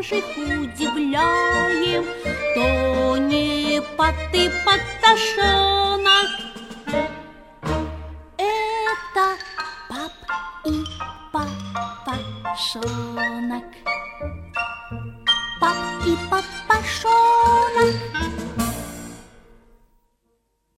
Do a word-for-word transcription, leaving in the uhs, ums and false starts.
наших удивляем, то не пат и паташонок. Это пап и папашонок. Пап и папашонок.